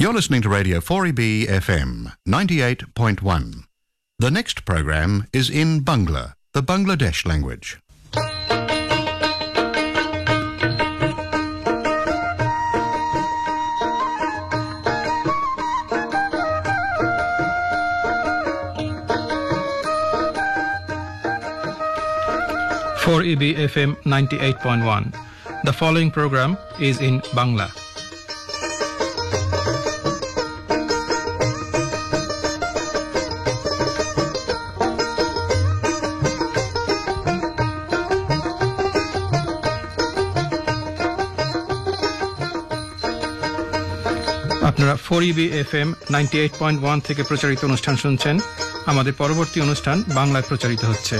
You're listening to Radio 4EB FM 98.1. The next program is in Bangla, the Bangladesh language. For EB FM 98.1. The following program is in Bangla. আপনারা 4EB FM 98.1 থেকে প্রচারিত অনুষ্ঠান শুনছেন। আমাদের পরবর্তী অনুষ্ঠান বাংলায় প্রচারিত হচ্ছে।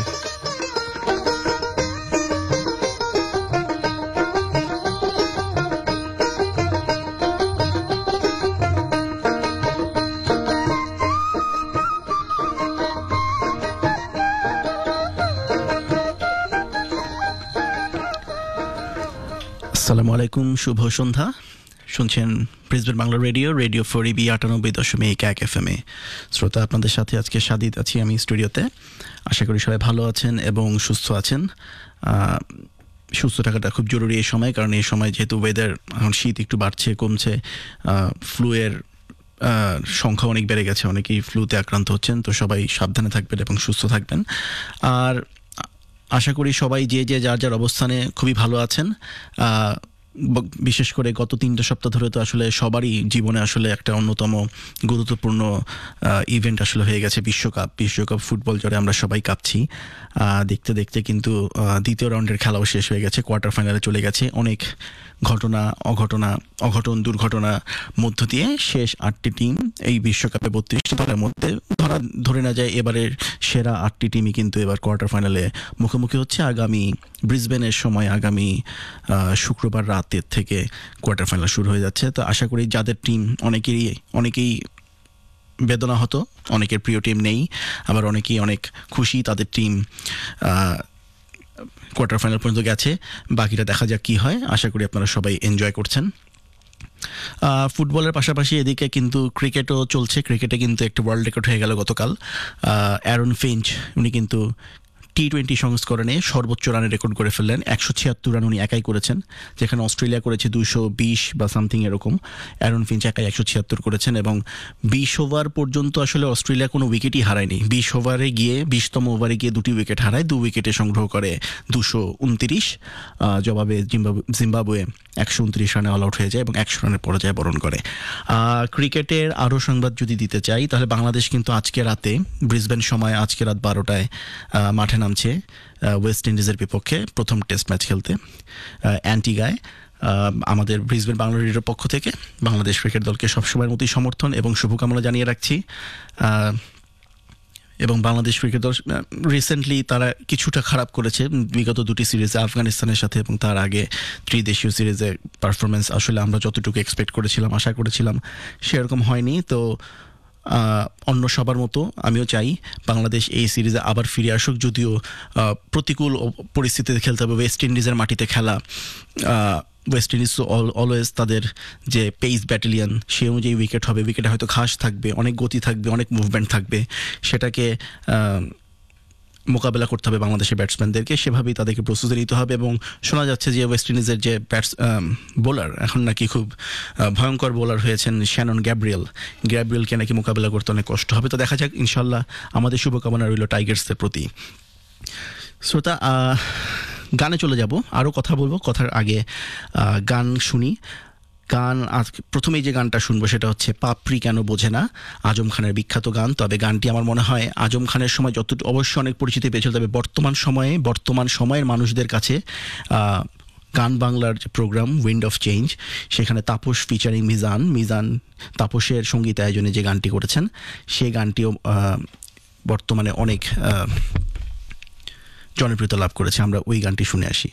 আসসালামু আলাইকুম, শুভ সন্ধ্যা। শুনছেন ব্রিসবেন বাংলা রেডিও 4EB 98.1 FM-এ। শ্রোতা, আপনাদের সাথে আজকে সাদিদ আছি আমি স্টুডিওতে। আশা করি সবাই ভালো আছেন এবং সুস্থ আছেন। সুস্থ থাকাটা খুব জরুরি এই সময়, কারণ এই সময় যেহেতু ওয়েদার এখন শীত একটু বাড়ছে কমছে, ফ্লুয়ের সংখ্যা অনেক বেড়ে গেছে, অনেকেই ফ্লুতে আক্রান্ত হচ্ছেন। তো সবাই সাবধানে থাকবেন এবং সুস্থ থাকবেন। আর আশা করি সবাই যে যার অবস্থানে খুবই ভালো আছেন। বিশেষ করে গত 3 সপ্তাহ ধরে তো আসলে সবারই জীবনে আসলে একটা অন্যতম গুরুত্বপূর্ণ ইভেন্ট আসলে হয়ে গেছে বিশ্বকাপ ফুটবল জয়ে আমরা সবাই কাঁপছি। দেখতে দেখতে কিন্তু দ্বিতীয় রাউন্ডের খেলাও শেষ হয়ে গেছে, কোয়ার্টার ফাইনালে চলে গেছে। অনেক অঘটন দুর্ঘটনা মধ্য দিয়ে শেষ 8টি টিম এই বিশ্বকাপে 32টি দলের মধ্যে ধরে না যায় এবারের সেরা 8টি টিমই কিন্তু এবার কোয়ার্টার ফাইনালে মুখোমুখি হচ্ছে। আগামী ব্রিসবেনের সময় আগামী শুক্রবার রাতের থেকে কোয়ার্টার ফাইনাল শুরু হয়ে যাচ্ছে। তো আশা করি যাদের টিম অনেকেই বেদনা হতো, অনেকের প্রিয় টিম নেই, আবার অনেকেই অনেক খুশি তাদের টিম কোয়ার্টার ফাইনাল পর্যন্ত গেছে। বাকিটা দেখা যাক কি হয়। আশা করি আপনারা সবাই এনজয় করছেন। ফুটবলের পাশাপাশি এদিকে কিন্তু ক্রিকেটও চলছে। ক্রিকেটে কিন্তু একটা ওয়ার্ল্ড রেকর্ড হয়ে গেল গতকাল। অ্যারন ফিঞ্চ উনি কিন্তু T20 সংস্করণে সর্বোচ্চ রানের রেকর্ড করে ফেললেন। 176 রান উনি একাই করেছেন, যেখানে অস্ট্রেলিয়া করেছে 220 বা সামথিং এরকম। অ্যারন ফিঞ্চ একাই 176 করেছেন এবং 20 ওভার পর্যন্ত আসলে অস্ট্রেলিয়া কোনো উইকেটই হারায়নি। 20তম ওভারে গিয়ে 2টি উইকেট হারায়, 2 উইকেটে সংগ্রহ করে 229। জবাবে জিম্বাবুয়ে 129 রানে অল আউট হয়ে যায় এবং 100 রানের পরাজয় বরণ করে। ক্রিকেটের আরও সংবাদ যদি দিতে চাই, তাহলে বাংলাদেশ কিন্তু আজকে রাতে ব্রিসবেন সময় আজকে রাত 12টায় মাঠে নামছে ওয়েস্ট ইন্ডিজের বিপক্ষে প্রথম টেস্ট ম্যাচ খেলতে অ্যান্টিগায়। আমাদের ব্রিসবেন বাংলা রেডিওর পক্ষ থেকে বাংলাদেশ ক্রিকেট দলকে সবসময়ের মতোই সমর্থন এবং শুভকামনা জানিয়ে রাখছি। এবং বাংলাদেশ ক্রিকেট দল রিসেন্টলি তারা কিছুটা খারাপ করেছে বিগত 2টি সিরিজে আফগানিস্তানের সাথে, এবং তার আগে ত্রিদেশীয় সিরিজে পারফরমেন্স আসলে আমরা যতটুকু এক্সপেক্ট করেছিলাম, আশা করেছিলাম সেরকম হয়নি। তো অন্য সবার মতো আমিও চাই বাংলাদেশ এই সিরিজে আবার ফিরে আসুক, যদিও প্রতিকূল পরিস্থিতিতে খেলতে হবে। ওয়েস্ট ইন্ডিজের মাটিতে খেলা, ওয়েস্ট ইন্ডিজ অলওয়েজ তাদের যে পেস ব্যাটালিয়ন সে অনুযায়ী উইকেট হবে, উইকেটে হয়তো ঘাস থাকবে, অনেক গতি থাকবে, অনেক মুভমেন্ট থাকবে, সেটাকে মোকাবেলা করতে হবে বাংলাদেশের ব্যাটসম্যানদেরকে। সেভাবেই তাদেরকে প্রস্তুতি নিতে হবে। এবং শোনা যাচ্ছে যে ওয়েস্ট ইন্ডিজের যে বোলার এখন নাকি খুব ভয়ঙ্কর বোলার হয়েছেন শ্যানন গ্যাব্রিয়েলকে নাকি মোকাবেলা করতে অনেক কষ্ট হবে। তো দেখা যাক, ইনশাল্লাহ আমাদের শুভকামনা রইল টাইগার্সদের প্রতি। শ্রোতা, গানে চলে যাব, আরও কথা বলবো। কথার আগে গান শুনি। প্রথমেই যে গানটা শুনবো সেটা হচ্ছে পাপড়ি কেন বোঝে না, আজম খানের বিখ্যাত গান। তবে গানটি আমার মনে হয় আজম খানের সময় যতটুকু অবশ্যই অনেক পরিচিতি পেয়েছিল, তবে বর্তমান সময়ের মানুষদের কাছে গান বাংলার যে প্রোগ্রাম উইন্ড অফ চেঞ্জ, সেখানে তাপস ফিচারিং মিজান তাপসের সঙ্গীত আয়োজনে যে গানটি করেছেন, সেই গানটিও বর্তমানে অনেক জনপ্রিয়তা লাভ করেছে। আমরা ওই গানটি শুনে আসি।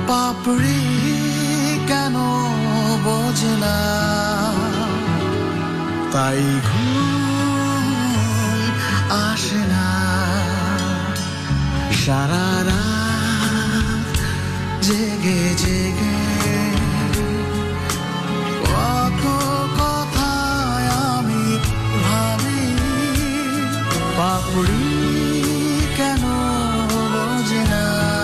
পাপড়ি কেন বোঝে না, তাই ঘুম আসে না। সারা রাত জেগে জেগে কত কথায় আমি ভাবি, পাপড়ি কেন বোঝে না,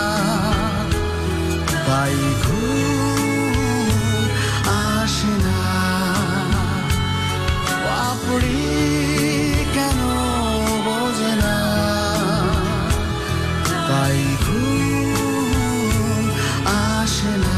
তাই ঘুম আসে না। পাপড়ি কেন বোঝে না, তাই ঘুম আসে না।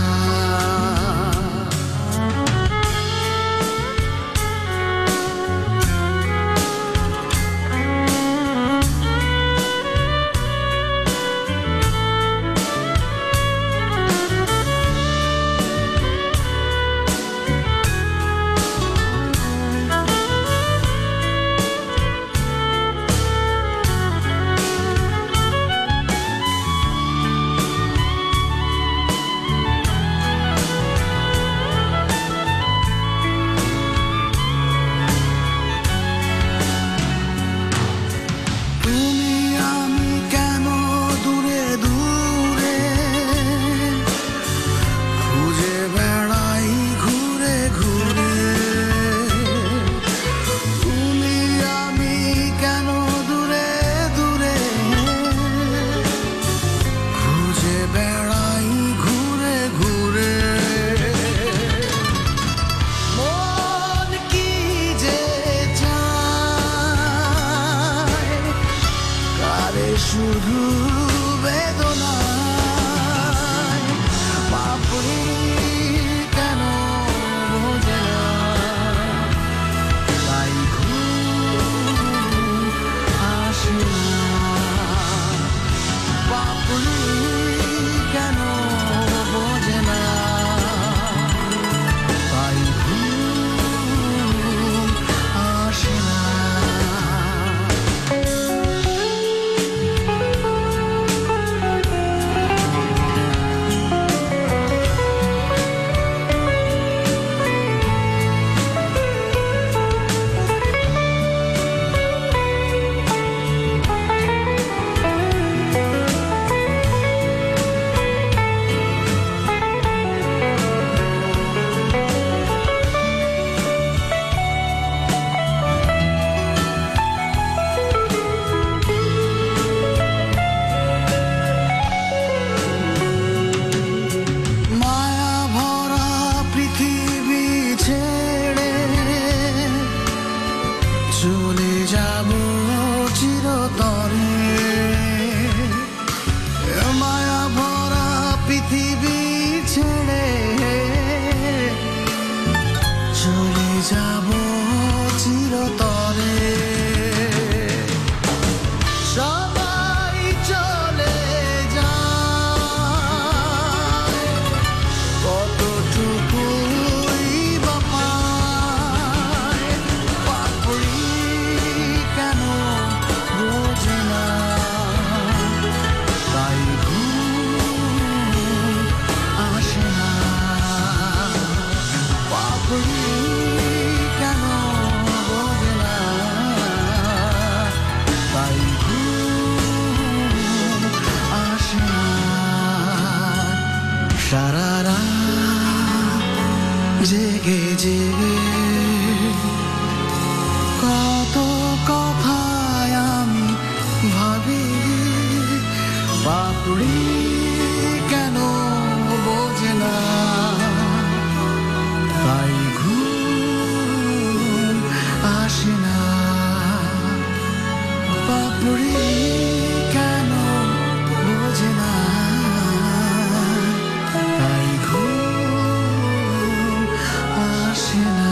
শুধু বেদনায় পাপড়ি কেন বোঝে না, তাই ঘুম আসে না। পাপড়ি কেন বোঝে না, তাই ঘুম আসে না। চলে যাব চিরতরে, মায়া ভরা পৃথিবী ছেড়ে চলে যাব চিরতরে। সবাই চলে যায়, কতটুকুই বা পায়, পাপড়ি কেন বোঝে না, তাই ঘুম আসে না। পাপড়ি কেন বোঝে না, তাই ঘুম আসে না। সারা রাত জেগে জেগে কত কথায় আমি ভাবি, পাপড়ি কেন বোঝে না, তাই ঘুম আসে না। পাপড়ি কেন বোঝে না, তাই ঘুম আসে না।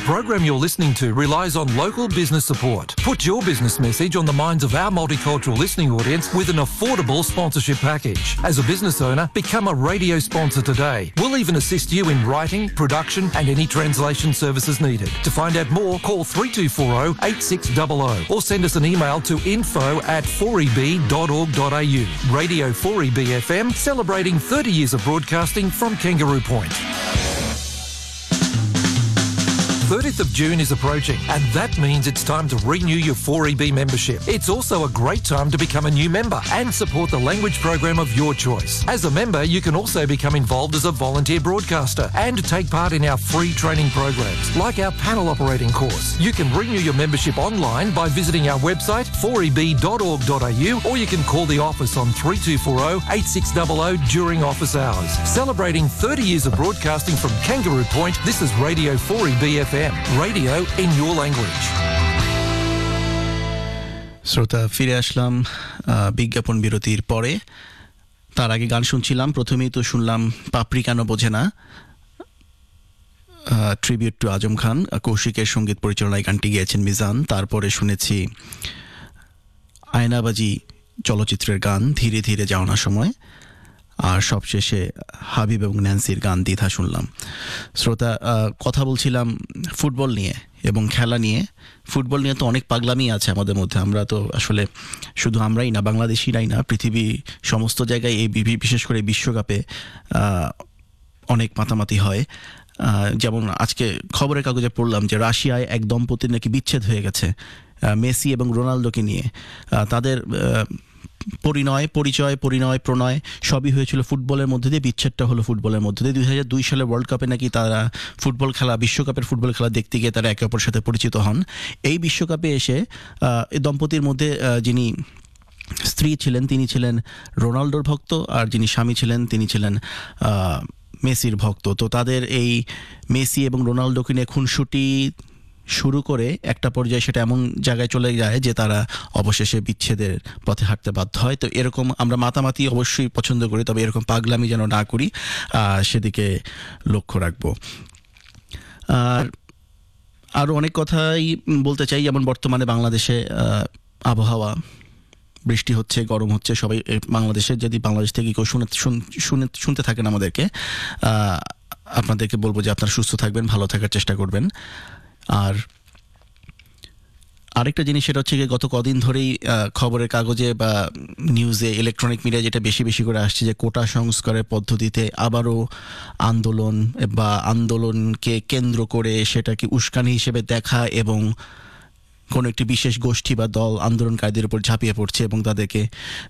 program you're listening to relies on local business support. Put your business message on the minds of our multicultural listening audience with an affordable sponsorship package. As a business owner, become a radio sponsor today. We'll even assist you in writing, production and any translation services needed. To find out more, call 3240 8600 or send us an email to info@4eb.org.au. Radio 4EB FM, celebrating 30 years of broadcasting from Kangaroo Point. 30th of June is approaching, and that means it's time to renew your 4EB membership. It's also a great time to become a new member and support the language program of your choice. As a member, you can also become involved as a volunteer broadcaster and take part in our free training programs, like our panel operating course. You can renew your membership online by visiting our website, 4eb.org.au, or you can call the office on 3240 8600 during office hours. Celebrating 30 years of broadcasting from Kangaroo Point, this is Radio 4EB FM. Radio in your language. শ্রোতা, ফিরে আসলাম বিজ্ঞাপন বিরতির পরে। তার আগে গান শুনছিলাম। প্রথমেই তো শুনলাম পাপড়ি কেন বোঝে না, ট্রিবিউট টু আজম খান, কৌশিকের সঙ্গীত পরিচালনায় গানটি গেয়েছেন মিজান। তারপরে শুনেছি আয়নাবাজি চলচ্চিত্রের গান ধীরে ধীরে যাও না সময়, আর সবশেষে হাবিব এবং ন্যান্সির গান দ্বিধা শুনলাম। শ্রোতা, কথা বলছিলাম ফুটবল নিয়ে এবং খেলা নিয়ে। ফুটবল নিয়ে তো অনেক পাগলামি আছে আমাদের মধ্যে। আমরা তো আসলে শুধু আমরাই না, বাংলাদেশিরাই না, পৃথিবী সমস্ত জায়গায় এই বিশেষ করে বিশ্বকাপে অনেক মাতামাতি হয়। যেমন আজকে খবরের কাগজে পড়লাম যে রাশিয়ায় এক দম্পতির নাকি বিচ্ছেদ হয়ে গেছে মেসি এবং রোনালদোকে নিয়ে। তাদের প্রণয় সবই হয়েছিল ফুটবলের মধ্যে দিয়ে, বিচ্ছেদটা হলো ফুটবলের মধ্যে দিয়ে। 2002 সালে ওয়ার্ল্ড কাপে নাকি তারা বিশ্বকাপের ফুটবল খেলা দেখতে গিয়ে তারা একে অপরের সাথে পরিচিত হন। এই বিশ্বকাপে এসে এই দম্পতির মধ্যে যিনি স্ত্রী ছিলেন তিনি ছিলেন রোনালদোর ভক্ত, আর যিনি স্বামী ছিলেন তিনি ছিলেন মেসির ভক্ত। তো তাদের এই মেসি এবং রোনালদোকে নিয়ে খুনসুটি শুরু করে একটা পর্যায়ে সেটা এমন জায়গায় চলে যায় যে তারা অবশেষে বিচ্ছেদের পথে হাঁটতে বাধ্য হয়। তো এরকম আমরা মাতামাতি অবশ্যই পছন্দ করি, তবে এরকম পাগলামি যেন না করি, সেদিকে লক্ষ্য রাখবো। আর আরও অনেক কথাই বলতে চাই, যেমন বর্তমানে বাংলাদেশে আবহাওয়া, বৃষ্টি হচ্ছে, গরম হচ্ছে। সবাই বাংলাদেশে, যদি বাংলাদেশ থেকে কেউ শুনতে থাকেন আমাদেরকে, আপনাদেরকে বলবো যে আপনারা সুস্থ থাকবেন, ভালো থাকার চেষ্টা করবেন। আর আরেকটা জিনিস, সেটা হচ্ছে গত কদিন ধরেই খবরের কাগজে বা নিউজে, ইলেকট্রনিক মিডিয়া যেটা বেশি বেশি করে আসছে যে কোটা সংস্কারের পদ্ধতিতে আবারও আন্দোলনকে কেন্দ্র করে সেটাকে উস্কানি হিসেবে দেখা এবং কোনো একটি বিশেষ গোষ্ঠী বা দল আন্দোলনকারীদের উপর ঝাঁপিয়ে পড়ছে এবং তাদেরকে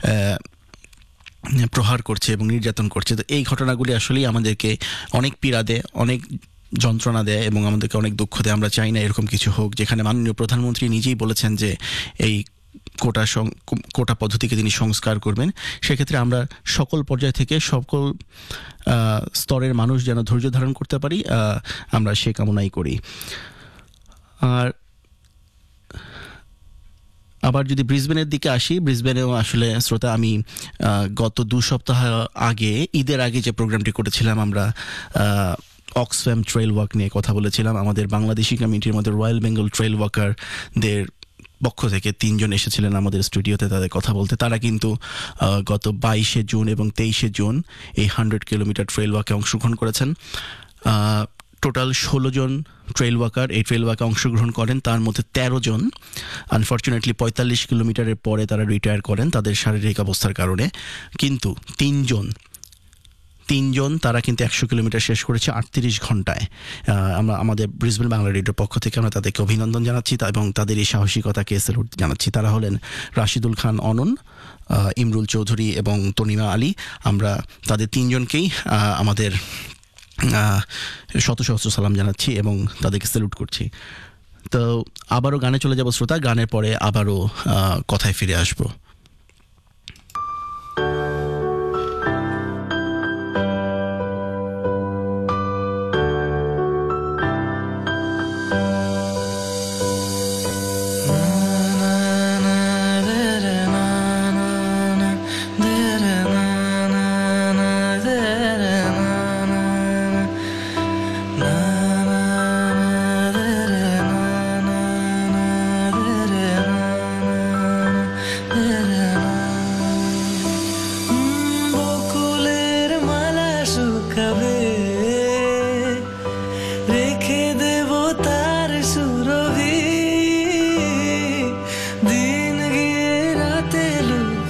প্রহার করছে এবং নির্যাতন করছে। তো এই ঘটনাগুলি আসলেই আমাদেরকে অনেক পীড়া দেয়, অনেক যন্ত্রণা দেয় এবং আমাদেরকে অনেক দুঃখ দেয়। আমরা চাই না এরকম কিছু হোক, যেখানে মাননীয় প্রধানমন্ত্রী নিজেই বলেছেন যে এই কোটা পদ্ধতিকে তিনি সংস্কার করবেন। সেক্ষেত্রে আমরা সকল পর্যায় থেকে সকল স্তরের মানুষ যেন ধৈর্য ধারণ করতে পারি, আমরা সে কামনাই করি। আর আবার যদি ব্রিসবেনের দিকে আসি, ব্রিসবেনেও আসলে শ্রোতা, আমি গত 2 সপ্তাহ আগে, ঈদের আগে যে প্রোগ্রামটি করেছিলাম, আমরা অক্সফ্যাম ট্রেইল ওয়াক নিয়ে কথা বলেছিলাম। আমাদের বাংলাদেশি কমিউনিটির মধ্যে রয়্যাল বেঙ্গল ট্রেইল ওয়াকারদের পক্ষ থেকে 3 জন এসেছিলেন আমাদের স্টুডিওতে তাদের কথা বলতে। তারা কিন্তু গত 22শে জুন এবং 23শে জুন এই 100 কিলোমিটার ট্রেইল ওয়াকে অংশগ্রহণ করেছেন। টোটাল 16 জন ট্রেইল ওয়াকার এই ট্রেইল ওয়াকে অংশগ্রহণ করেন। তার মধ্যে 13 জন আনফর্চুনেটলি 45 কিলোমিটারের পরে তারা রিটায়ার করেন তাদের শারীরিক অবস্থার কারণে। কিন্তু 3 জন তারা কিন্তু 100 কিলোমিটার শেষ করেছে 38 ঘন্টায়। আমরা আমাদের ব্রিসবেন বাংলা রেডিওর পক্ষ থেকে আমরা তাদেরকে অভিনন্দন জানাচ্ছি এবং তাদের এই সাহসিকতাকে স্যালুট জানাচ্ছি। তারা হলেন রাশিদুল খান অনন, ইমরুল চৌধুরী এবং তনিমা আলী। আমরা তাদের 3 জনকেই আমাদের শত সহস্র সালাম জানাচ্ছি এবং তাদেরকে স্যালুট করছি। তো আবারও গানে চলে যাব শ্রোতা, গানের পরে আবারও কথায় ফিরে আসবো।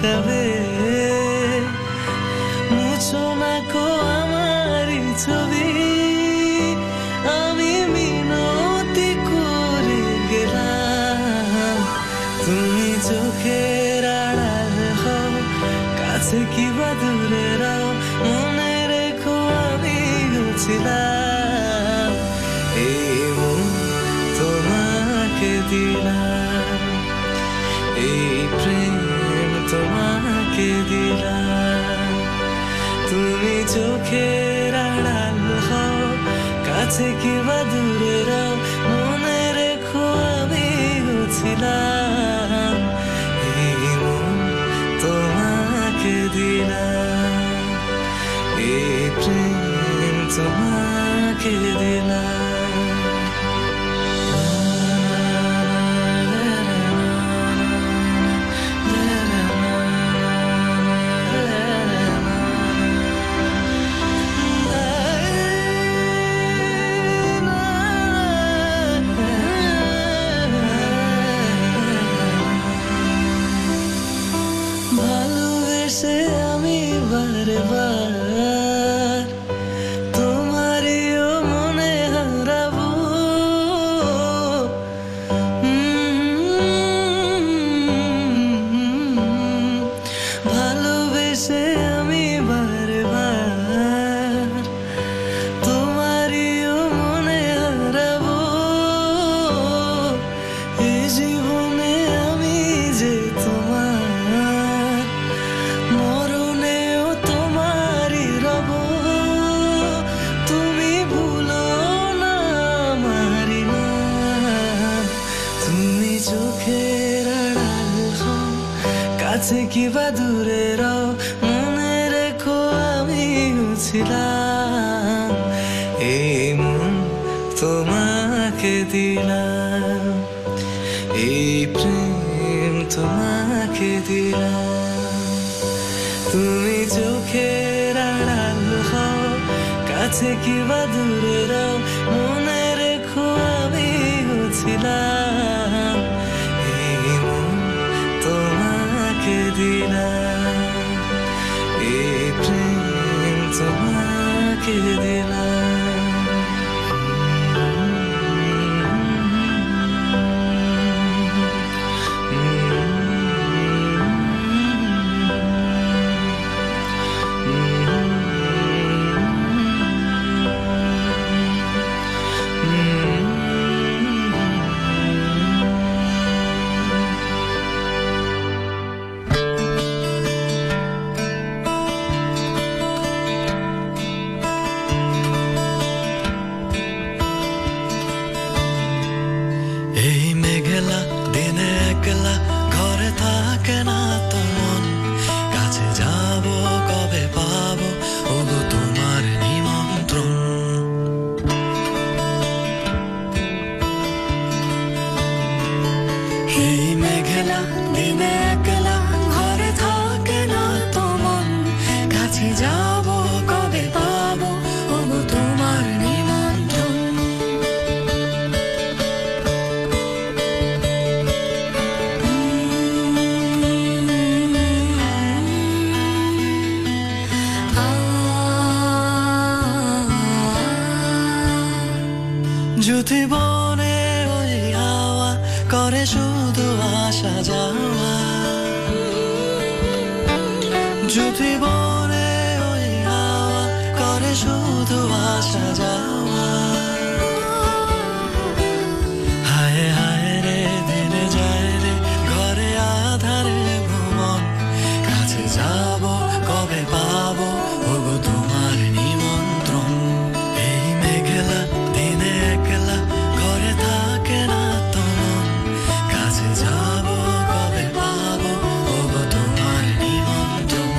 কবে মুছো না কো আমারি ছবি আমি মিনতি করে গেলাম তুমি চোখের আড়াল হও কাছে কি বা দূরে রাও মনে রেখো আমি ছিলাম এই মন তোমাকে দিলাম এই প্রেম তোমাকে দিলাম তুমি চোখের আড়াল হও কাছে কি বা দূরে রাও মনে রেখো আমি ছিলাম এই মন তোমাকে দিলাম এই প্রেম তোমাকে দিলাম ভালোবেসে আমি বারবার তোমারিও মনে হারাবো ভালোবেসে আমি বারবার তোমারিও মনে হারাবো এই জীবনে আমি যে তোমার মরণেও তোমারই রব তুমি ভুলো না আমারি নাম তুমি চোখের আড়াল হও কাছে কি বা দূরে রাও মনে রেখো আমি ছিলাম এই মন তোমাকে দিলাম এই প্রেম তোমাকে দিলাম তুমি চোখের আড়াল হও কাছে কি বা দূরে রাও মনে রেখো আমি ছিলাম এই মন তোমাকে দিলাম এই প্রেম তোমাকে দিলাম এই মেঘলা দিনে একলা ঘরে থাকে না তো মন কাছে যাব কবে পাবো ওগো তোমার নিমন্ত্রণ এই মেঘলা দিনে একলা ঘরে থাকে না তো মন কাছে যাব কবে পাবো ওগো তোমার নিমন্ত্রণ যদি বনে ওই হাওয়া করে শুধু আসা যাওয়া যদি বনে ওই হাওয়া করে শুধু আসা যাওয়া হায় হায় রে দিনে যায় রে ঘরে আধারে ভ্রমণ কাছে যাব কবে পাবো ওগো তোমার নিমন্ত্রণ এই মেঘলা দিনে একলা ঘরে থাকে না তো মন কাছে যাব কবে পাবো ওগো তোমার নিমন্ত্রণ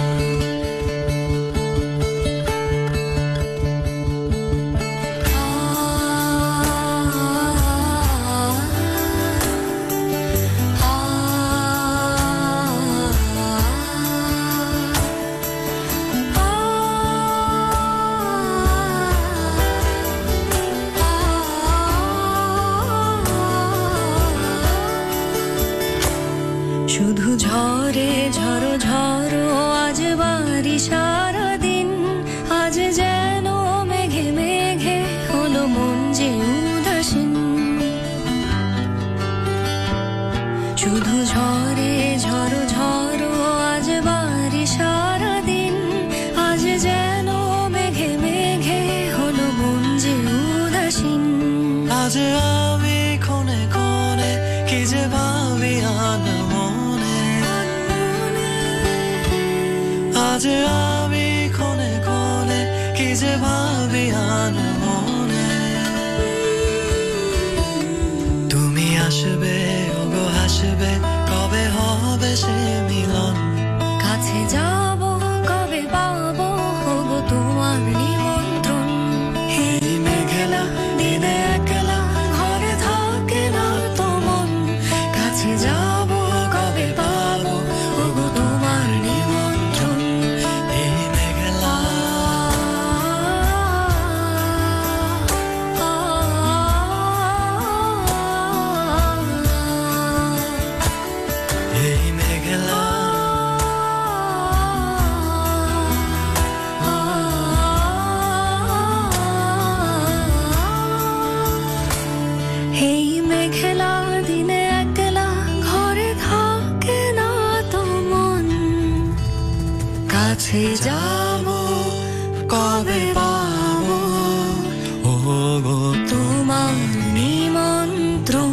আজ আমি ক্ষণে ক্ষণে কি যে ভাবি আনমনে তুমি আসবে ওগো হাসবে কবে হবে সে মিলন কাছে যাব কবে পাবো ওগো তোমার নিমন্ত্রণ এই মেঘলা দিনে একলা ঘরে থাকে না তো মন কাছে যাব কবে পাবো ওগো তোমার নিমন্ত্রণ এই মেঘলা এই মেঘলা এই মেঘলা দিনে একলা ঘরে থাকে না তো মন কাছে যাব কবে পাবো ওগো তোমার নিমন্ত্রণ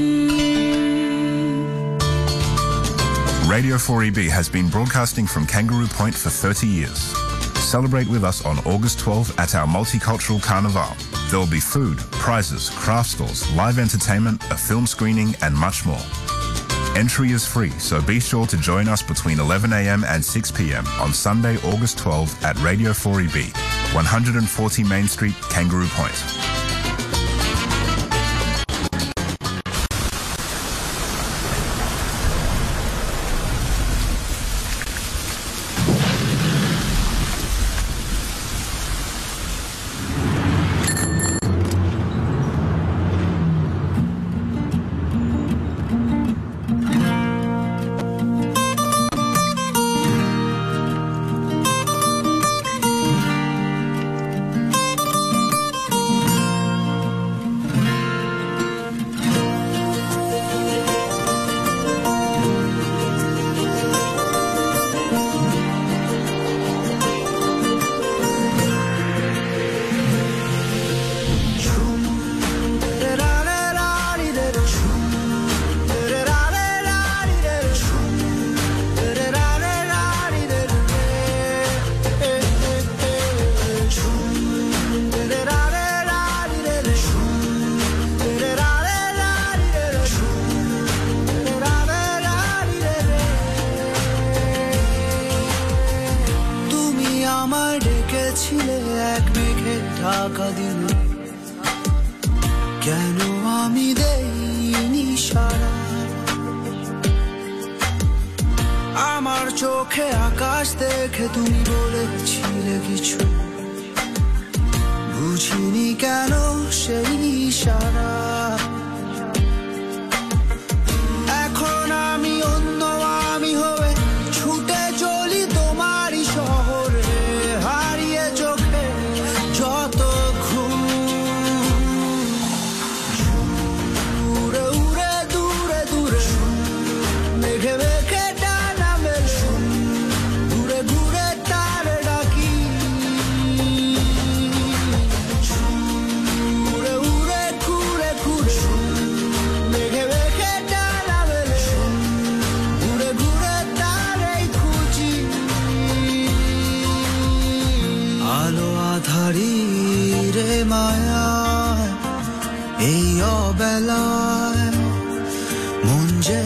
Radio 4EB has been broadcasting from Kangaroo Point for 30 years. Celebrate with us on August 12 at our multicultural carnival. There will be food, prizes, craft stores, live entertainment, a film screening and much more. Entry is free, so be sure to join us between 11 a.m. and 6 p.m. on Sunday, August 12 at Radio 4EB, 140 Main Street, Kangaroo Point. Dhaka দিল কেন আমি দেইনি সারা আমার চোখে আকাশ দেখে তুমি বলেছিলে কিছু বুঝিনি কেন সেই ইশারা এখন আমি অন্য আমি হয়ে ছুটে চলি তোমারই শহরে হারিয়ে চোখে যত ঘুম উড়ে উড়ে দূরে দূরে মেঘে মেঘে ডানা মেলে ঘুরে ঘুরে তারে ডাকি উড়ে উড়ে ঘুরে ঘুরে মেঘে মেঘে ডানা মেলে ঘুরে ঘুরে তারেই খুঁজি আলো আধারি রে মায়া এই অবেলায় মন যে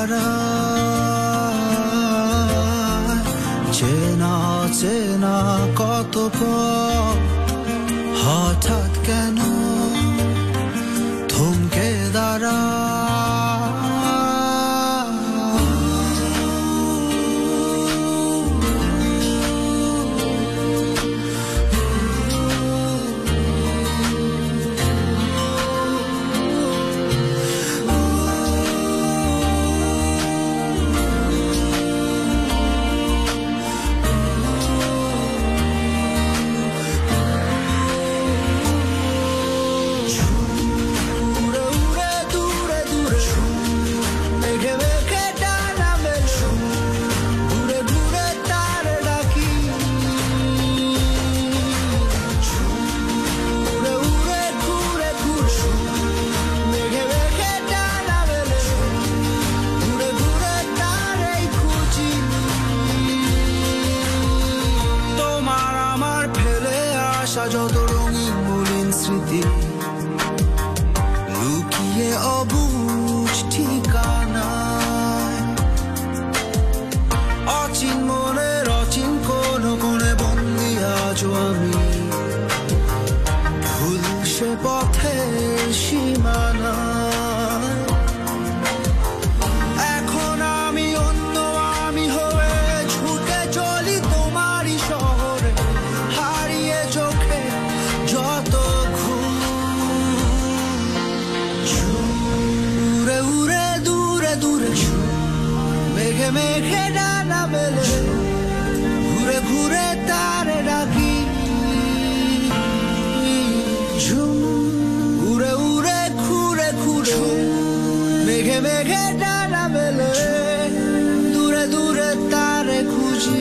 হারায় চেনা চেনা কত পথ হঠাৎ কেন থমকে দাঁড়ায় রাখি লুকিয়ে অবুঝ ঠিকানায় অচিন মনের অচিন কোন কোণে বন্দি আজও আমি ভুল সে পথের সীমানায় এখন আমি অন্য আমি হয়ে ছুটে চলি তোমারই শহরে হারিয়ে চোখে যত ঘুম উড়ে উড়ে দূরে দূরে মেঘে মেঘে ডানা মেলে ঘুরে ঘুরে তারে ডাকি ঝুম উড়ে উড়ে ঘুরে ঘুরে মেঘে মেঘে ডানা মেলে দূরে দূরে তারে খুঁজি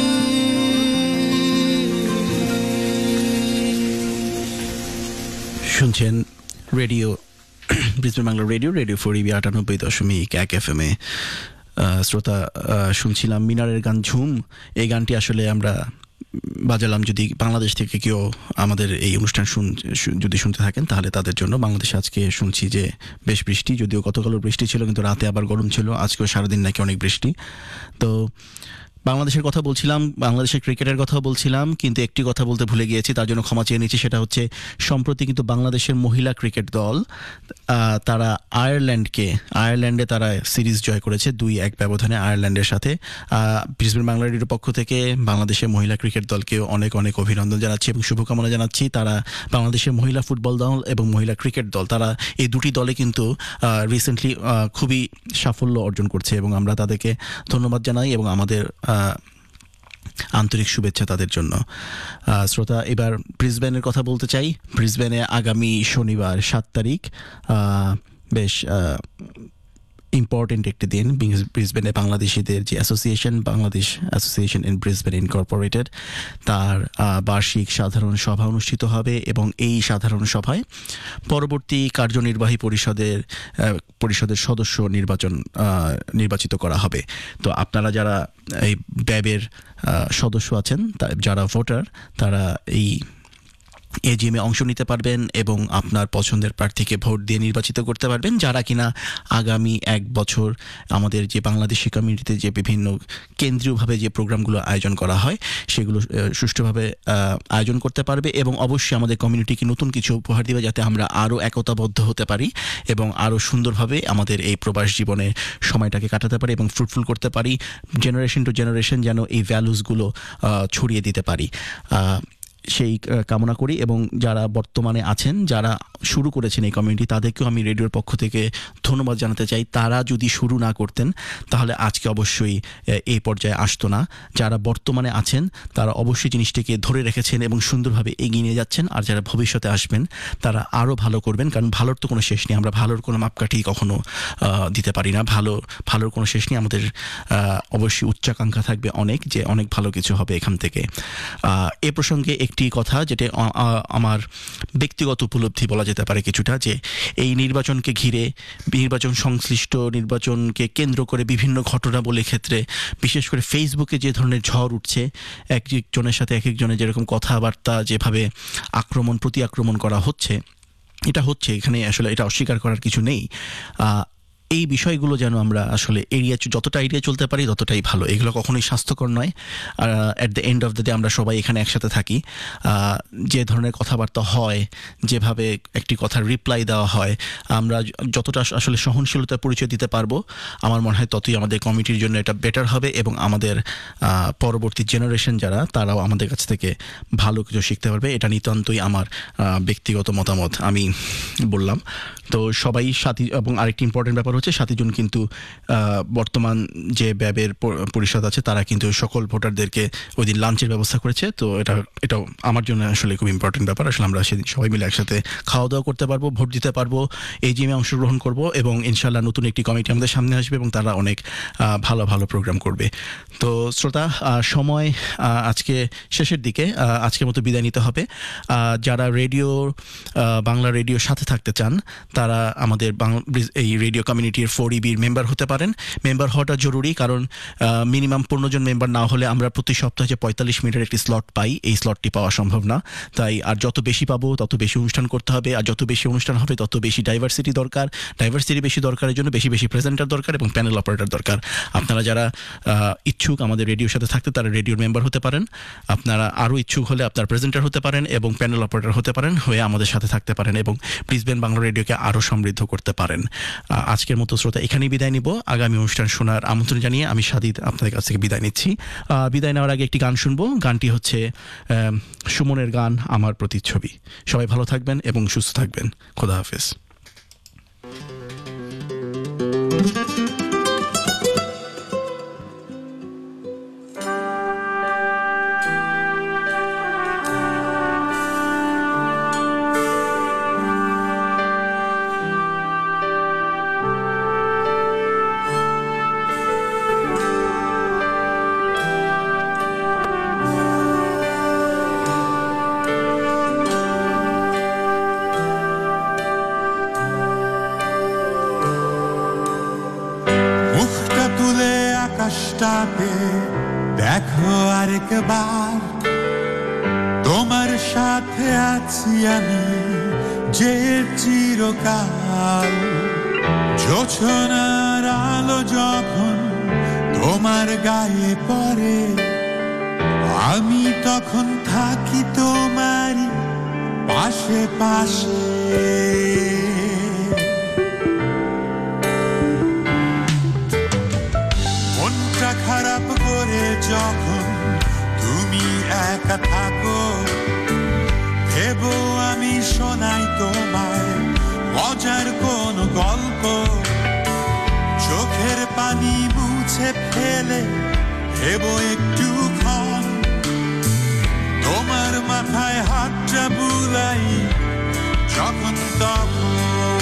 শুনছেন radio Brisbane Bangla radio 4EB 98.1 FM এ শ্রোতা শুনছিলাম মিনারের গান ঝুম। এই গানটি আসলে আমরা বাজালাম যদি বাংলাদেশ থেকে কেউ আমাদের এই অনুষ্ঠান যদি শুনতে থাকেন তাহলে তাদের জন্য। বাংলাদেশে আজকে শুনছি যে বেশ বৃষ্টি, যদিও গতকালও বৃষ্টি ছিল কিন্তু রাতে আবার গরম ছিল, আজকেও সারাদিন নাকি অনেক বৃষ্টি। তো বাংলাদেশের কথা বলছিলাম, বাংলাদেশের ক্রিকেটের কথাও বলছিলাম, কিন্তু একটি কথা বলতে ভুলে গিয়েছি, তার জন্য ক্ষমা চেয়ে নিচ্ছি। সেটা হচ্ছে সম্প্রতি কিন্তু বাংলাদেশের মহিলা ক্রিকেট দল তারা আয়ারল্যান্ডে তারা সিরিজ জয় করেছে 2-1 ব্যবধানে আয়ারল্যান্ডের সাথে। ব্রিসবেন বাংলা রেডিওর পক্ষ থেকে বাংলাদেশের মহিলা ক্রিকেট দলকেও অনেক অনেক অভিনন্দন জানাচ্ছি এবং শুভকামনা জানাচ্ছি। তারা বাংলাদেশের মহিলা ফুটবল দল এবং মহিলা ক্রিকেট দল, তারা এই দুটি দলে কিন্তু রিসেন্টলি খুবই সাফল্য অর্জন করছে এবং আমরা তাদেরকে ধন্যবাদ জানাই এবং আমাদের আন্তরিক শুভেচ্ছা তাদের জন্য। শ্রোতা, এবার ব্রিসবেনের কথা বলতে চাই। ব্রিসবেনে আগামী শনিবার 7 তারিখ বেশ ইম্পর্টেন্ট একটি দিন। ব্রিসবেনে বাংলাদেশিদের যে association, Bangladesh association in Brisbane incorporated, তার বার্ষিক সাধারণ সভা অনুষ্ঠিত হবে এবং এই সাধারণ সভায় পরবর্তী কার্যনির্বাহী পরিষদের সদস্য নির্বাচিত করা হবে। তো আপনারা যারা এই ব্যাবের সদস্য আছেন, যারা ভোটার, তারা এই এজিএমে অংশ নিতে পারবেন এবং আপনার পছন্দের প্রার্থীকে ভোট দিয়ে নির্বাচিত করতে পারবেন, যারা কিনা আগামী 1 বছর আমাদের যে বাংলাদেশি কমিউনিটিতে যে বিভিন্ন কেন্দ্রীয়ভাবে যে প্রোগ্রামগুলো আয়োজন করা হয় সেগুলো সুষ্ঠুভাবে আয়োজন করতে পারবে এবং অবশ্যই আমাদের কমিউনিটিকে নতুন কিছু উপহার দেবে, যাতে আমরা আরও একতাবদ্ধ হতে পারি এবং আরও সুন্দরভাবে আমাদের এই প্রবাস জীবনে সময়টাকে কাটাতে পারি এবং ফ্রুটফুল করতে পারি, জেনারেশন টু জেনারেশন যেন এই ভ্যালুসগুলো ছড়িয়ে দিতে পারি, সেই কামনা করি। এবং যারা বর্তমানে আছেন, যারা শুরু করেছেন এই কমিউনিটি, তাদেরকেও আমি রেডিওর পক্ষ থেকে ধন্যবাদ জানাতে চাই। তারা যদি শুরু না করতেন তাহলে আজকে অবশ্যই এই পর্যায়ে আসতো না। যারা বর্তমানে আছেন তারা অবশ্যই জিনিসটিকে ধরে রেখেছেন এবং সুন্দরভাবে এগিয়ে নিয়ে যাচ্ছেন, আর যারা ভবিষ্যতে আসবেন তারা আরও ভালো করবেন, কারণ ভালোর তো কোনো শেষ নেই। আমরা ভালোর কোনো মাপকাঠি কখনো দিতে পারি না, ভালোর কোনো শেষ নেই। আমাদের অবশ্যই উচ্চাকাঙ্ক্ষা থাকবে অনেক, যে অনেক ভালো কিছু হবে এখান থেকে। এ প্রসঙ্গে একটি কথা, যেটা আমার ব্যক্তিগত উপলব্ধি বলা যেতে পারে কিছুটা, যে এই নির্বাচনকে ঘিরে, নির্বাচন সংশ্লিষ্ট নির্বাচনকে কেন্দ্র করে বিভিন্ন ঘটনা বলে ক্ষেত্রে, বিশেষ করে ফেসবুকে যে ধরনের ঝড় উঠছে, একজনের সাথে এক একজনের যেরকম কথাবার্তা, যেভাবে প্রতি আক্রমণ করা হচ্ছে, হচ্ছে এখানে আসলে এটা অস্বীকার করার কিছু নেই। এই বিষয়গুলো যেন আমরা আসলে যতটা এড়িয়ে চলতে পারি ততটাই ভালো। এগুলো কখনোই স্বাস্থ্যকর নয়। At the end of the day আমরা সবাই এখানে একসাথে থাকি। যে ধরনের কথাবার্তা হয়, যেভাবে একটি কথার রিপ্লাই দেওয়া হয়, আমরা যতটা আসলে সহনশীলতার পরিচয় দিতে পারবো, আমার মনে হয় ততই আমাদের কমিটির জন্য এটা বেটার হবে এবং আমাদের পরবর্তী জেনারেশন যারা, তারাও আমাদের কাছ থেকে ভালো কিছু শিখতে পারবে। এটা নিতান্তই আমার ব্যক্তিগত মতামত আমি বললাম। তো সবাই সাথী, এবং আরেকটি ইম্পর্টেন্ট ব্যাপার হচ্ছে 7 জুন কিন্তু বর্তমান যে ব্যাবের পরিষদ আছে তারা কিন্তু সকল ভোটারদেরকে ওই দিন লাঞ্চের ব্যবস্থা করেছে। তো এটাও আমার জন্য আসলে খুব ইম্পর্টেন্ট ব্যাপার। আসলে আমরা সেদিন সবাই মিলে একসাথে খাওয়া দাওয়া করতে পারবো, ভোট দিতে পারবো, এজিএমে অংশগ্রহণ করব এবং ইনশাল্লাহ নতুন একটি কমিটি আমাদের সামনে আসবে এবং তারা অনেক ভালো ভালো প্রোগ্রাম করবে। তো শ্রোতা, সময় আজকে শেষের দিকে, আজকের মতো বিদায় নিতে হবে। যারা বাংলা রেডিওর সাথে থাকতে চান, তারা আমাদের এই রেডিও কমিউনিটি কমিউনিটির 4EBর মেম্বার হতে পারেন। মেম্বার হওয়াটা জরুরি, কারণ মিনিমাম 15 জন মেম্বার না হলে আমরা প্রতি সপ্তাহে যে 45 মিনিটের একটি স্লট পাই, এই স্লটটি পাওয়া সম্ভব না। তাই আর যত বেশি পাবো তত বেশি অনুষ্ঠান করতে হবে, আর যত বেশি অনুষ্ঠান হবে তত বেশি ডাইভার্সিটি দরকার। ডাইভার্সিটি বেশি দরকারের জন্য বেশি বেশি প্রেজেন্টার দরকার এবং প্যানেল অপারেটর দরকার। আপনারা যারা ইচ্ছুক আমাদের রেডিওর সাথে থাকতে, তারা রেডিওর মেম্বার হতে পারেন। আপনারা আরও ইচ্ছুক হলে আপনার প্রেজেন্টার হতে পারেন এবং প্যানেল অপারেটর হতে পারেন, হয়ে আমাদের সাথে থাকতে পারেন এবং ব্রিসবেন বাংলা রেডিওকে আরও সমৃদ্ধ করতে পারেন। আজকের মতো শ্রোতা এখানেই বিদায় নিব। আগামী অনুষ্ঠান শোনার আমন্ত্রণ জানিয়ে আমি সাদিদ আপনাদের কাছ থেকে বিদায় নিচ্ছি। বিদায় নেওয়ার আগে একটি গান শুনবো। গানটি হচ্ছে সুমনের গান আমার প্রতিচ্ছবি। সবাই ভালো থাকবেন এবং সুস্থ থাকবেন। খোদা হাফেজ। দেখো আরেকবার, তোমার সাথে আছি আমি যে চিরকাল। জোছনার আলো যখন তোমার গায়ে পড়ে, আমি তখন থাকি তোমারই পাশে পাশে। খারাপ করে যখন তুমি একা থাকো, ভেবো আমি শোনাই তোমায় মজার কোন গল্প। চোখের পানি মুছে ফেলে ভেবো একটুক্ষণ, তোমার মাথায় হাতটা বুলাই যখন তখন।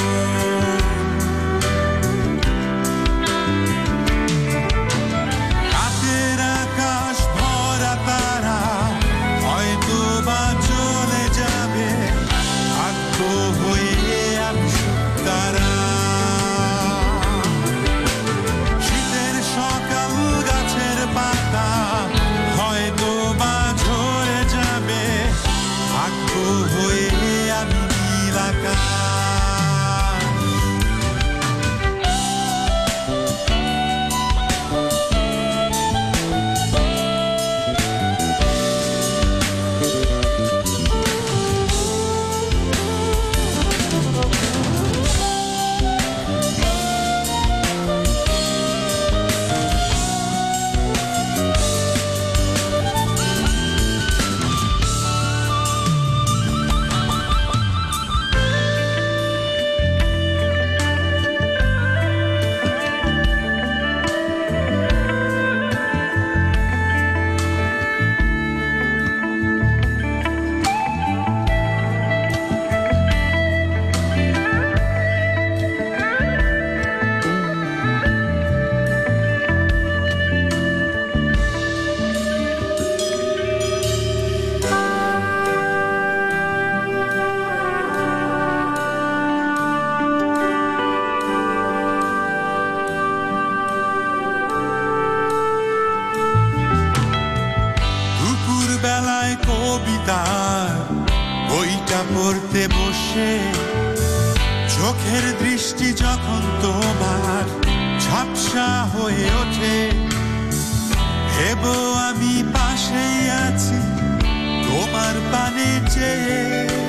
পড়তে বসে চোখের দৃষ্টি যখন তোমার ঝাপসা হয়ে ওঠে, ভেবো আমি পাশেই আছি তোমার পানে চেয়ে।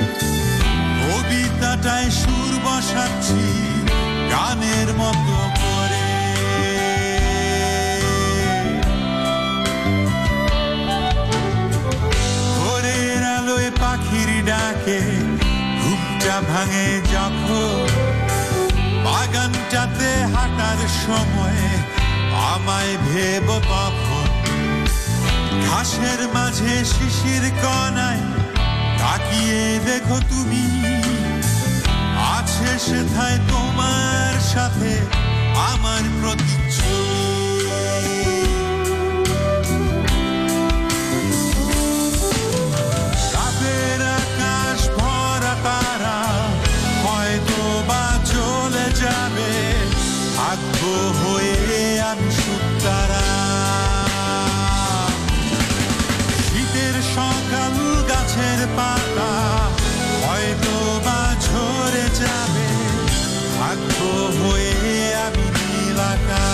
কবিতাটায় সুর বসাচ্ছি গানের মতো করে। ভোরের আলোয় পাখির ডাকে ঘুমটা ভাঙে যখন, বাগানটাতে হাঁটার সময় আমায় ভেবো তখন। ঘাসের মাঝে শিশির কণায় তাকিয়ে দেখো তুমি, আছে সেথায় তোমার সাথে আমার প্রতিচ্ছবি। রাতের আকাশ ভরা তারা হয়তো বা চলে যাবে, সকাল গাছের পাতা হয়তো বা ঝরে যাবে, থাকবো হয়ে আমি নীল আকাশ।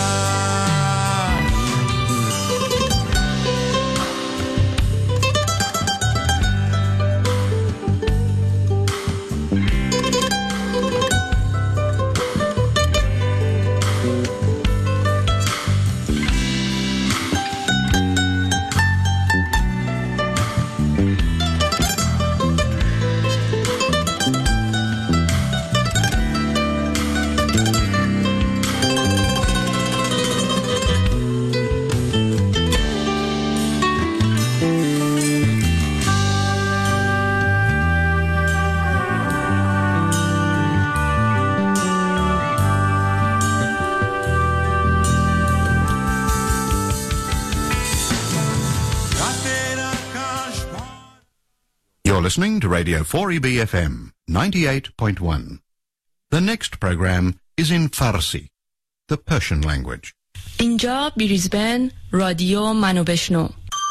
You're listening to Radio 4EB FM 98.1. The next program is in Farsi, the Persian language. اینجا بریزبن رادیو منو بشنو.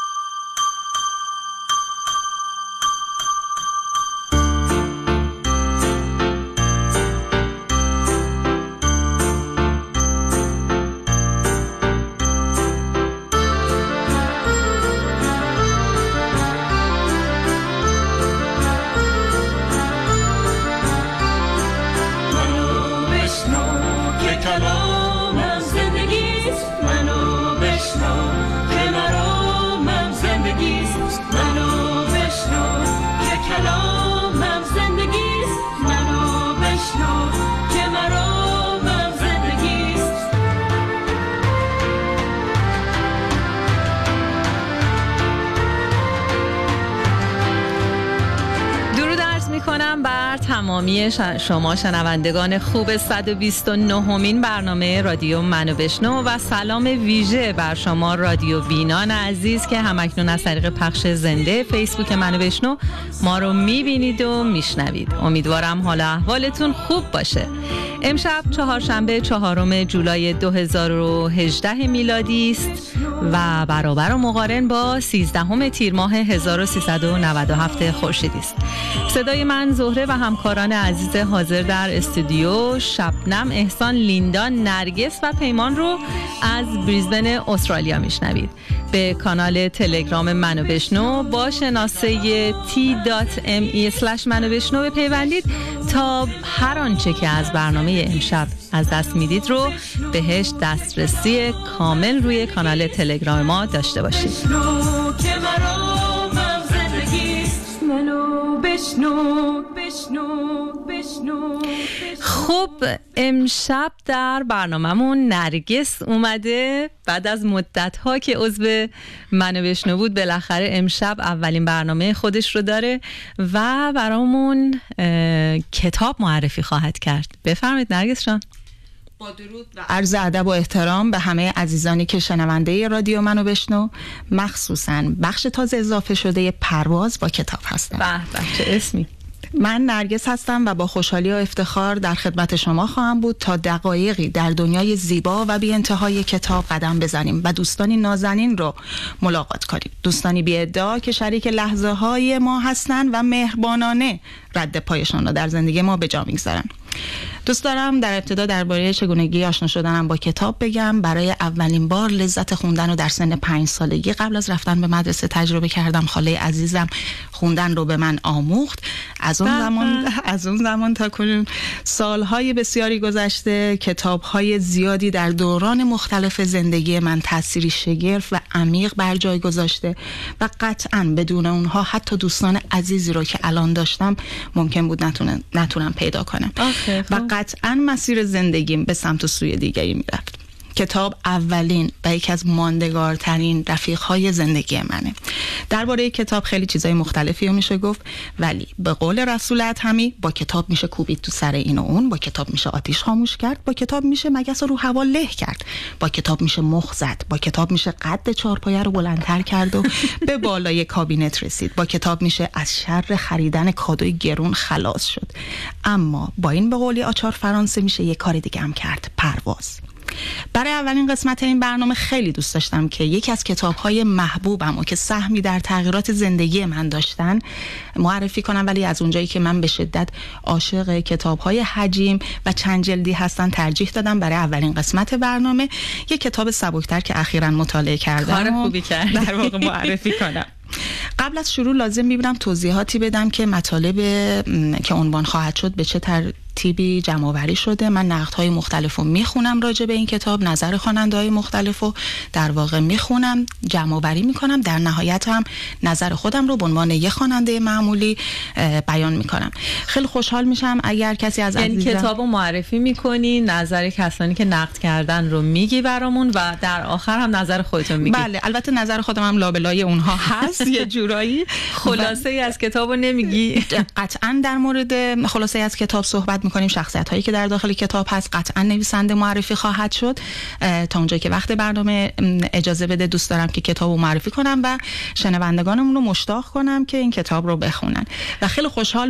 تمامی شما شنوندگان خوب 129مین برنامه رادیو منو بشنو و سلام ویژه بر شما رادیو بینان عزیز که همکنون از طریق پخش زنده فیسبوک منو بشنو ما رو میبینید و میشنوید. امیدوارم حال احوالتون خوب باشه. امشب چهارشنبه 4 جولای 2018 میلادی است و برابر و مقارن با 13 تیر ماه 1397 خورشیدی است. صدای من زهره و همکاران عزیز حاضر در استودیو شبنم، احسان، لیندا، نرگس و پیمان رو از بریزبن استرالیا میشنوید. به کانال تلگرام منو بشنو با شناسه t.me/منو بشنو بپیوندید تا هر آنچه که از برنامه امشب از دست میدید رو بهش دسترسی کامل روی کانال تلگرام ما داشته باشید. خب امشب در برنامه‌مون نرگس اومده. بعد از مدت‌ها که عضو منو بشنو بود بالاخره امشب اولین برنامه خودش رو داره و برامون کتاب معرفی خواهد کرد. بفرمایید نرگس جان. با درود و عرض ادب و احترام به همه عزیزانی که شنونده رادیو منو بشنو، مخصوصاً بخش تازه اضافه شده پرواز با کتاب هستم. به چه اسمی. من نرگس هستم و با خوشحالی و افتخار در خدمت شما خواهم بود تا دقایقی در دنیای زیبا و بی انتهای کتاب قدم بزنیم و دوستانی نازنین رو ملاقات کنیم. دوستانی بی ادعا که شریک لحظه های ما هستن و مهربانانه رد پایشان رو در زندگی ما به جا میگذارن. دوست دارم در ابتدا درباره چگونگی آشنا شدنم با کتاب بگم. برای اولین بار لذت خوندن رو در سن 5 سالگی قبل از رفتن به مدرسه تجربه کردم. خاله عزیزم خوندن رو به من آموخت. از اون زمان تا کنون سالهای بسیاری گذشته، کتاب‌های زیادی در دوران مختلف زندگی من تأثیری شگرف و عمیق بر جای گذاشته و قطعاً بدون اونها حتی دوستان عزیزی رو که الان داشتم ممکن بود نتونم پیدا کنم و قطعاً مسیر زندگیم به سمت و سوی دیگری میرفت. کتاب اولین و یکی از ماندگارترین رفیق‌های زندگی منه. درباره کتاب خیلی چیزای مختلفی رو میشه گفت، ولی به قول رسول ادهمی با کتاب میشه کوبید تو سر این و اون، با کتاب میشه آتیش خاموش کرد، با کتاب میشه مگس رو هوا له کرد، با کتاب میشه مخ زد، با کتاب میشه قد چهارپایه رو بلندتر کرد و به بالای کابینت رسید، با کتاب میشه از شر خریدن کادوی گرون خلاص شد. اما با این به قولی آچار فرانسه میشه یه کار دیگه هم کرد، پرواز. برای اولین قسمت این برنامه خیلی دوست داشتم که یکی از کتاب‌های محبوبم و که سهمی در تغییرات زندگی من داشتن معرفی کنم، ولی از اونجایی که من به شدت عاشق کتاب‌های حجیم و چند جلدی هستن ترجیح دادم برای اولین قسمت برنامه یک کتاب سبکتر که اخیراً مطالعه کردم کار خوبی کردی در واقع معرفی کنم. قبل از شروع لازم می‌بینم توضیحاتی بدم که مطالب که عنوان خواهد شد به چه ترتیبی جمع‌آوری شده. من نقدهای مختلف رو میخونم راجع به این کتاب، نظر خواننده‌های مختلف رو در واقع میخونم، جمع‌آوری میکنم، در نهایت هم نظر خودم رو به عنوان یک خواننده معمولی بیان میکنم. خیلی خوشحال میشم اگر کسی از این کتاب رو معرفی میکنی، نظر کسانی که نقد کردن رو میگی برامون و در آخر هم نظر خودتون میگی. بله، البته نظر خودم هم لابلای اونها هست یه جورایی. خلاصه ای از کتابو نمیگی؟ قطعا در مورد خلاصه ای از کتاب صحبت میکنیم، شخصیت هایی که در داخل کتاب هست، قطعا نویسنده معرفی خواهد شد. تا اونجایی که وقت برنامه اجازه بده دوست دارم که کتابو معرفی کنم و شنوندگانمون رو مشتاق کنم که این کتاب رو بخونن و خیلی خوشحال